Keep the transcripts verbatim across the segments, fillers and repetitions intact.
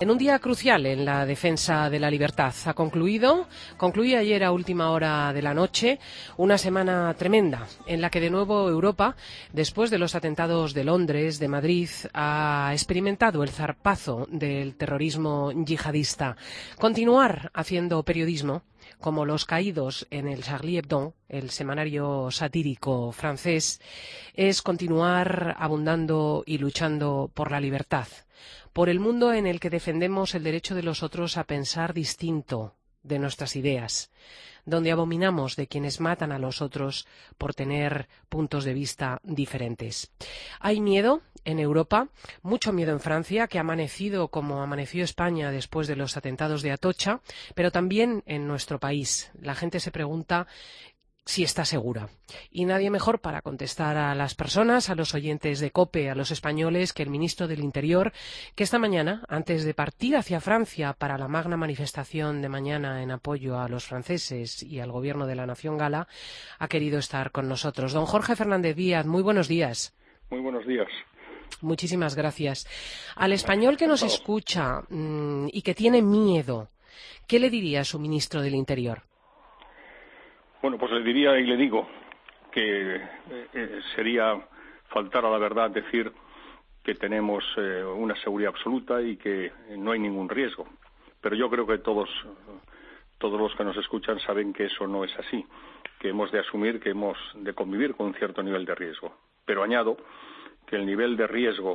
En un día crucial en la defensa de la libertad ha concluido, concluye ayer a última hora de la noche, una semana tremenda en la que de nuevo Europa, después de los atentados de Londres, de Madrid, ha experimentado el zarpazo del terrorismo yihadista. Continuar haciendo periodismo, como los caídos en el Charlie Hebdo, el semanario satírico francés, es continuar abundando y luchando por la libertad, por el mundo en el que defendemos el derecho de los otros a pensar distinto de nuestras ideas, donde abominamos de quienes matan a los otros por tener puntos de vista diferentes. Hay miedo en Europa, mucho miedo en Francia, que ha amanecido como amaneció España después de los atentados de Atocha, pero también en nuestro país. La gente se pregunta si está segura. Y nadie mejor para contestar a las personas, a los oyentes de COPE, a los españoles, que el ministro del Interior, que esta mañana, antes de partir hacia Francia para la magna manifestación de mañana en apoyo a los franceses y al gobierno de la nación gala, ha querido estar con nosotros. Don Jorge Fernández Díaz, muy buenos días. Muy buenos días. Muchísimas gracias. Al español que nos escucha mmm, y que tiene miedo, ¿qué le diría su ministro del Interior? Bueno, pues le diría y le digo que eh, sería faltar a la verdad decir que tenemos eh, una seguridad absoluta y que no hay ningún riesgo. Pero yo creo que todos, todos los que nos escuchan saben que eso no es así, que hemos de asumir que hemos de convivir con un cierto nivel de riesgo. Pero añado que el nivel de riesgo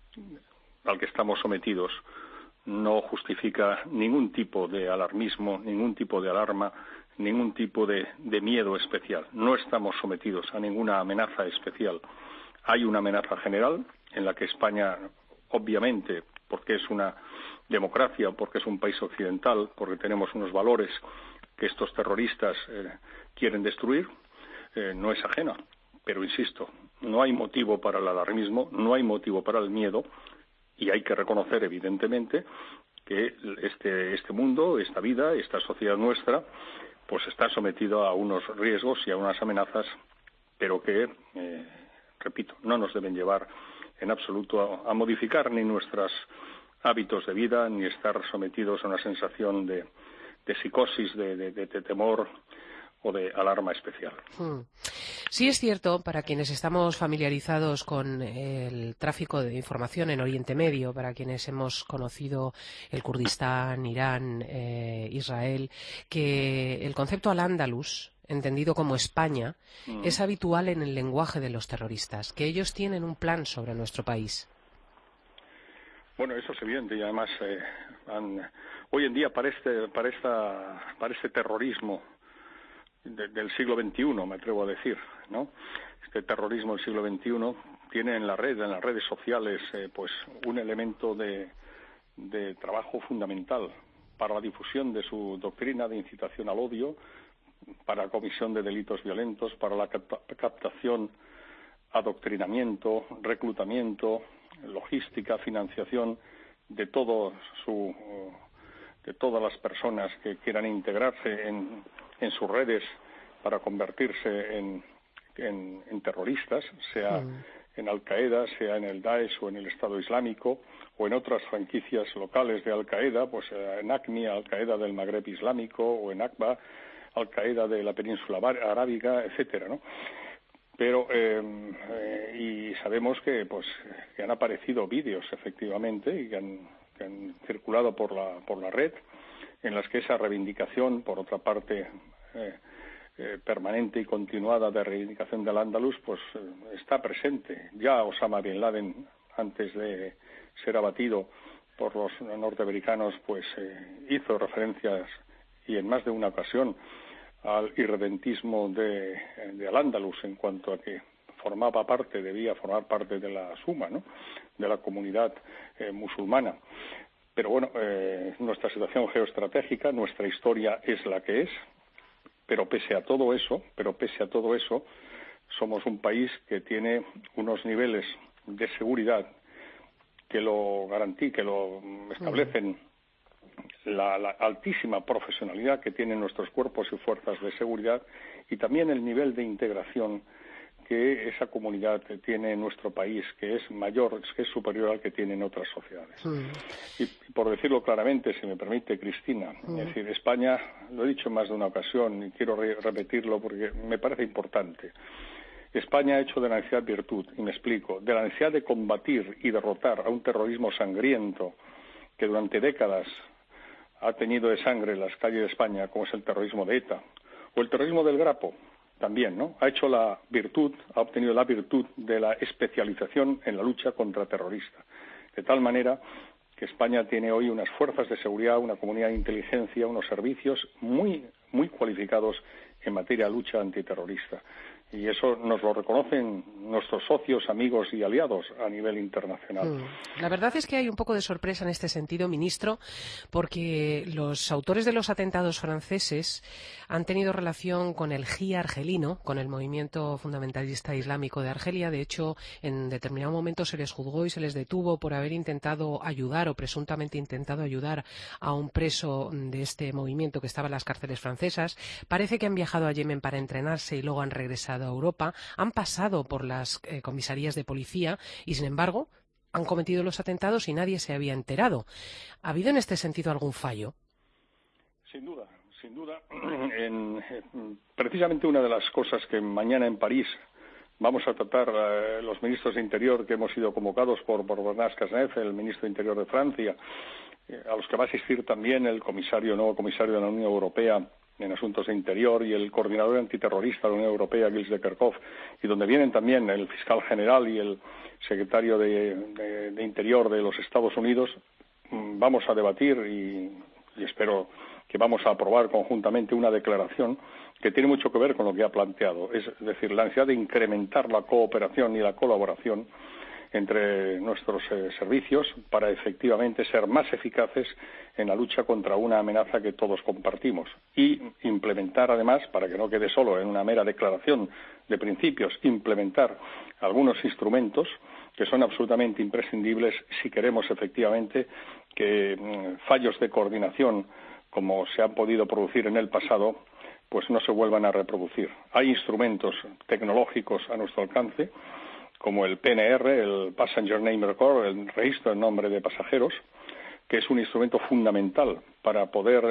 al que estamos sometidos no justifica ningún tipo de alarmismo, ningún tipo de alarma, ningún tipo de, de miedo especial. No estamos sometidos a ninguna amenaza especial. Hay una amenaza general en la que España, obviamente, porque es una democracia, porque es un país occidental, porque tenemos unos valores que estos terroristas eh, quieren destruir, eh, no es ajena. Pero, insisto, no hay motivo para el alarmismo, no hay motivo para el miedo, y hay que reconocer, evidentemente, que este, este mundo, esta vida, esta sociedad nuestra, pues está sometido a unos riesgos y a unas amenazas, pero que, eh, repito, no nos deben llevar en absoluto a, a modificar ni nuestros hábitos de vida, ni estar sometidos a una sensación de, de psicosis, de, de, de, de temor o de alarma especial. Hmm. Sí es cierto, para quienes estamos familiarizados con el tráfico de información en Oriente Medio, para quienes hemos conocido el Kurdistán, Irán, eh, Israel, que el concepto al-Ándalus, entendido como España, mm. es habitual en el lenguaje de los terroristas, que ellos tienen un plan sobre nuestro país. Bueno, eso es evidente y además eh, han, hoy en día para este, para esta, para este terrorismo De, del siglo veintiuno, me atrevo a decir, ¿no? Este terrorismo del siglo veintiuno tiene en la red, en las redes sociales, eh, pues un elemento de, de trabajo fundamental para la difusión de su doctrina de incitación al odio, para la comisión de delitos violentos, para la captación, adoctrinamiento, reclutamiento, logística, financiación de todo su de todas las personas que quieran integrarse en, en sus redes para convertirse en, en, en terroristas, sea mm. en Al-Qaeda, sea en el Daesh o en el Estado Islámico, o en otras franquicias locales de Al-Qaeda, pues en ACMI, Al-Qaeda del Magreb Islámico, o en ACBA, Al-Qaeda de la península arábiga, etcétera, ¿no? Pero eh, eh, y sabemos que pues que han aparecido vídeos efectivamente y que han que han circulado por la por la red, en las que esa reivindicación, por otra parte, eh, eh, permanente y continuada de reivindicación del Andaluz, pues eh, está presente. Ya Osama Bin Laden, antes de ser abatido por los norteamericanos, pues eh, hizo referencias, y en más de una ocasión, al irredentismo de, de Al-Ándalus, en cuanto a que formaba parte, debía formar parte de la suma, ¿no?, de la comunidad eh, musulmana. Pero bueno, eh, nuestra situación geoestratégica, nuestra historia es la que es, pero pese a todo eso, pero pese a todo eso, somos un país que tiene unos niveles de seguridad que lo garantizan, que lo establecen la, la altísima profesionalidad que tienen nuestros cuerpos y fuerzas de seguridad, y también el nivel de integración que esa comunidad tiene en nuestro país, que es mayor, que es superior al que tiene en otras sociedades. Mm. Y por decirlo claramente, si me permite, Cristina, mm. es decir, España, lo he dicho en más de una ocasión y quiero re repetirlo porque me parece importante. España ha hecho de la necesidad virtud, y me explico, de la necesidad de combatir y derrotar a un terrorismo sangriento que durante décadas ha tenido de sangre las calles de España, como es el terrorismo de ETA, o el terrorismo del Grapo, también, ¿no? Ha hecho la virtud, ha obtenido la virtud de la especialización en la lucha contra terroristas, de tal manera que España tiene hoy unas fuerzas de seguridad, una comunidad de inteligencia, unos servicios muy, muy cualificados en materia de lucha antiterrorista. Y eso nos lo reconocen nuestros socios, amigos y aliados a nivel internacional. Mm. La verdad es que hay un poco de sorpresa en este sentido, ministro, porque los autores de los atentados franceses han tenido relación con el J I A argelino, con el movimiento fundamentalista islámico de Argelia. De hecho, en determinado momento se les juzgó y se les detuvo por haber intentado ayudar o presuntamente intentado ayudar a un preso de este movimiento que estaba en las cárceles francesas. Parece que han viajado a Yemen para entrenarse y luego han regresado a Europa, han pasado por las eh, comisarías de policía y, sin embargo, han cometido los atentados y nadie se había enterado. ¿Ha habido en este sentido algún fallo? Sin duda, sin duda. En, en, precisamente una de las cosas que mañana en París vamos a tratar eh, los ministros de Interior que hemos sido convocados por, por Bernard Cazeneuve, el ministro de Interior de Francia, eh, a los que va a asistir también el comisario, nuevo comisario de la Unión Europea en Asuntos de Interior y el coordinador antiterrorista de la Unión Europea, Gilles de Kerchove, y donde vienen también el fiscal general y el secretario de, de, de Interior de los Estados Unidos. Vamos a debatir y, y espero que vamos a aprobar conjuntamente una declaración que tiene mucho que ver con lo que ha planteado, es decir, la necesidad de incrementar la cooperación y la colaboración entre nuestros eh, servicios para efectivamente ser más eficaces en la lucha contra una amenaza que todos compartimos y implementar además, para que no quede solo en una mera declaración de principios, implementar algunos instrumentos que son absolutamente imprescindibles si queremos efectivamente que mmm, fallos de coordinación como se han podido producir en el pasado pues no se vuelvan a reproducir. Hay instrumentos tecnológicos a nuestro alcance como el P N R, el Passenger Name Record, el registro de nombre de pasajeros, que es un instrumento fundamental para poder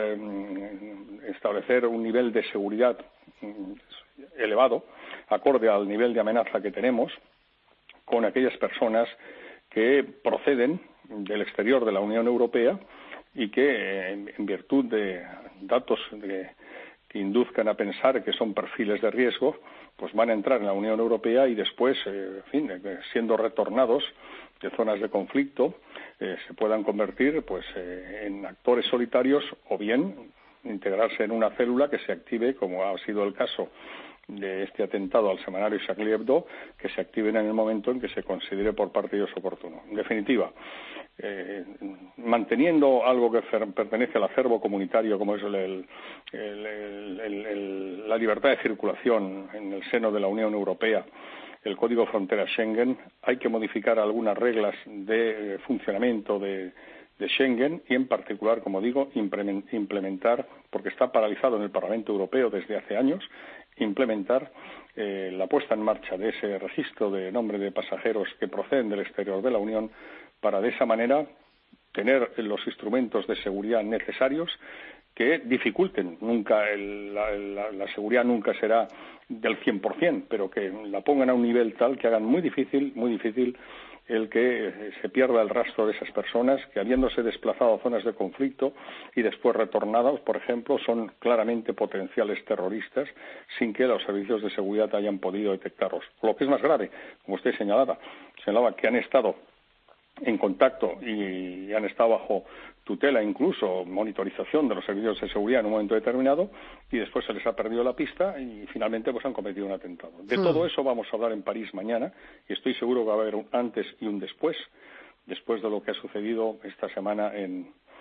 eh, establecer un nivel de seguridad eh, elevado, acorde al nivel de amenaza que tenemos, con aquellas personas que proceden del exterior de la Unión Europea y que, eh, en virtud de datos de, que induzcan a pensar que son perfiles de riesgo, pues van a entrar en la Unión Europea y después, eh, en fin, eh, siendo retornados de zonas de conflicto, eh, se puedan convertir pues eh, en actores solitarios o bien integrarse en una célula que se active, como ha sido el caso de este atentado al semanario Charlie Hebdo, que se activen en el momento en que se considere por parte de ellos oportuno. En definitiva, eh, manteniendo algo que pertenece al acervo comunitario, como es el, el, el, el, el, la libertad de circulación en el seno de la Unión Europea, el Código Frontera Schengen, hay que modificar algunas reglas de funcionamiento de de Schengen y, en particular, como digo, implementar, porque está paralizado en el Parlamento Europeo desde hace años, implementar eh, la puesta en marcha de ese registro de nombre de pasajeros que proceden del exterior de la Unión para, de esa manera, tener los instrumentos de seguridad necesarios que dificulten. Nunca el, la, la, la seguridad nunca será del cien por cien, pero que la pongan a un nivel tal que hagan muy difícil, muy difícil el que se pierda el rastro de esas personas que, habiéndose desplazado a zonas de conflicto y después retornados, por ejemplo, son claramente potenciales terroristas sin que los servicios de seguridad hayan podido detectarlos. Lo que es más grave, como usted señalaba, señalaba que han estado en contacto y han estado bajo tutela, incluso monitorización de los servicios de seguridad en un momento determinado, y después se les ha perdido la pista y finalmente pues han cometido un atentado. De mm. todo eso vamos a hablar en París mañana y estoy seguro que va a haber un antes y un después, después de lo que ha sucedido esta semana en,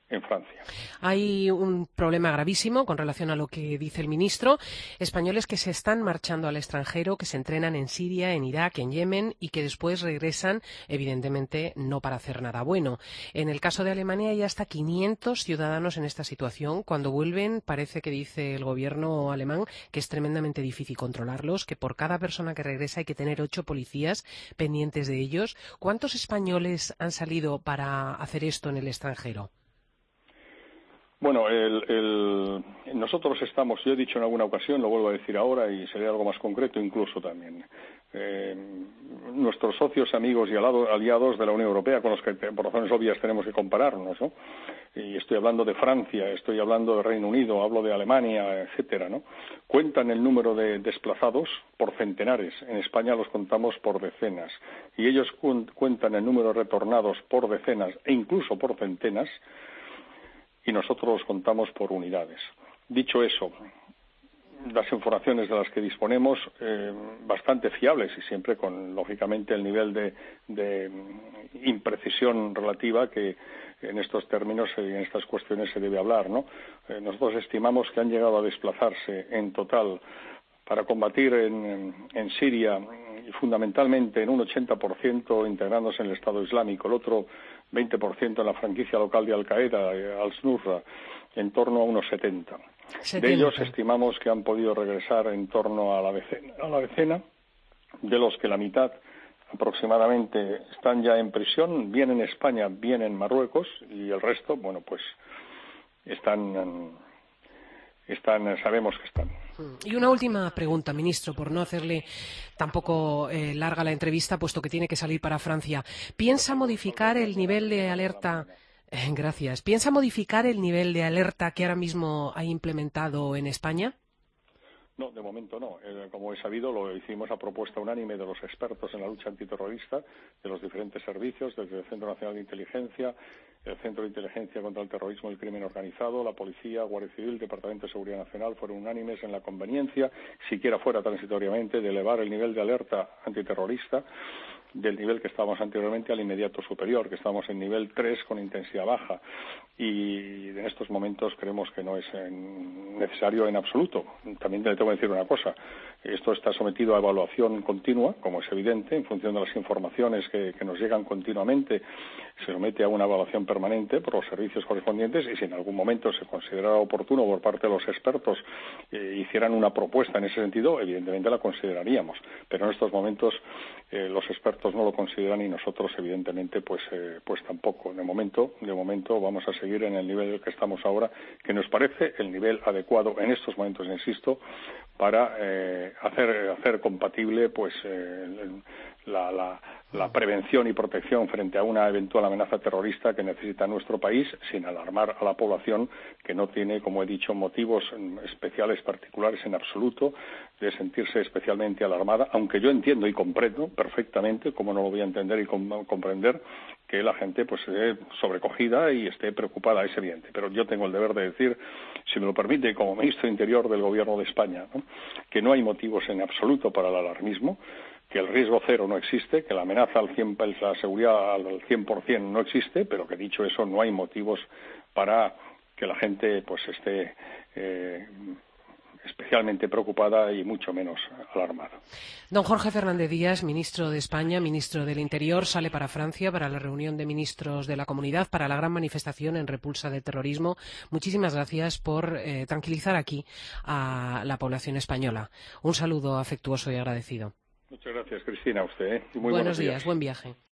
en Francia. Hay un problema gravísimo con relación a lo que dice el ministro. Españoles que se están marchando al extranjero, que se entrenan en Siria, en Irak, en Yemen y que después regresan, evidentemente, no para hacer nada bueno. En el caso de Alemania hay hasta quinientos ciudadanos en esta situación. Cuando vuelven, parece que dice el gobierno alemán que es tremendamente difícil controlarlos, que por cada persona que regresa hay que tener ocho policías pendientes de ellos. ¿Cuántos españoles han salido para hacer esto en el extranjero? Bueno, el, el, nosotros estamos, yo he dicho en alguna ocasión, lo vuelvo a decir ahora y seré algo más concreto incluso también. Eh, nuestros socios, amigos y aliados de la Unión Europea, con los que por razones obvias tenemos que compararnos, ¿no? Y estoy hablando de Francia, estoy hablando de Reino Unido, hablo de Alemania, etcétera, ¿no? Cuentan el número de desplazados por centenares. En España los contamos por decenas. Y ellos cu- cuentan el número de retornados por decenas e incluso por centenas. Y nosotros los contamos por unidades. Dicho eso, las informaciones de las que disponemos, eh, bastante fiables y siempre con, lógicamente, el nivel de, de imprecisión relativa que en estos términos y en estas cuestiones se debe hablar, ¿no? Eh, nosotros estimamos que han llegado a desplazarse en total para combatir en, en Siria, y fundamentalmente en un ochenta por ciento integrándose en el Estado Islámico, el otro veinte por ciento en la franquicia local de Al-Qaeda, Al-Nusra, en torno a unos setenta. setenta. De ellos estimamos que han podido regresar en torno a la decena, a la decena, de los que la mitad aproximadamente están ya en prisión, bien en España, bien en Marruecos, y el resto, bueno, pues están, están sabemos que están. Y una última pregunta, ministro, por no hacerle tampoco eh, larga la entrevista, puesto que tiene que salir para Francia. ¿Piensa modificar el nivel de alerta? Eh, gracias. ¿Piensa modificar el nivel de alerta que ahora mismo ha implementado en España? No, de momento no. Eh, como he sabido, lo hicimos a propuesta unánime de los expertos en la lucha antiterrorista, de los diferentes servicios, desde el Centro Nacional de Inteligencia, el Centro de Inteligencia contra el Terrorismo y el Crimen Organizado, la Policía, Guardia Civil, Departamento de Seguridad Nacional, fueron unánimes en la conveniencia, siquiera fuera transitoriamente, de elevar el nivel de alerta antiterrorista del nivel que estábamos anteriormente al inmediato superior, que estamos en nivel tres con intensidad baja, y en estos momentos creemos que no es necesario en absoluto. También le tengo que decir una cosa, esto está sometido a evaluación continua, como es evidente, en función de las informaciones que, que nos llegan continuamente, se somete a una evaluación permanente por los servicios correspondientes, y si en algún momento se considerara oportuno por parte de los expertos eh, hicieran una propuesta en ese sentido, evidentemente la consideraríamos, pero en estos momentos eh, los expertos no lo consideran y nosotros evidentemente pues eh, pues tampoco. De momento, de momento vamos a seguir en el nivel que estamos ahora, que nos parece el nivel adecuado en estos momentos, insisto, para eh, hacer hacer compatible pues eh, la, la, la prevención y protección frente a una eventual amenaza terrorista que necesita nuestro país, sin alarmar a la población, que no tiene, como he dicho, motivos especiales, particulares en absoluto de sentirse especialmente alarmada, aunque yo entiendo y comprendo perfectamente, como no lo voy a entender y com- comprender, que la gente pues esté sobrecogida y esté preocupada, es evidente. Pero yo tengo el deber de decir, si me lo permite, como ministro de Interior del Gobierno de España, ¿no?, que no hay motivos en absoluto para el alarmismo, que el riesgo cero no existe, que la amenaza al cien, la seguridad al cien por ciento no existe, pero que dicho eso no hay motivos para que la gente pues esté eh, especialmente preocupada y mucho menos alarmada. Don Jorge Fernández Díaz, ministro de España, ministro del Interior, sale para Francia para la reunión de ministros de la Comunidad, para la gran manifestación en repulsa del terrorismo. Muchísimas gracias por eh, tranquilizar aquí a la población española. Un saludo afectuoso y agradecido. Muchas gracias, Cristina, a usted. ¿eh? Y muy buenos, buenos días. días, buen viaje.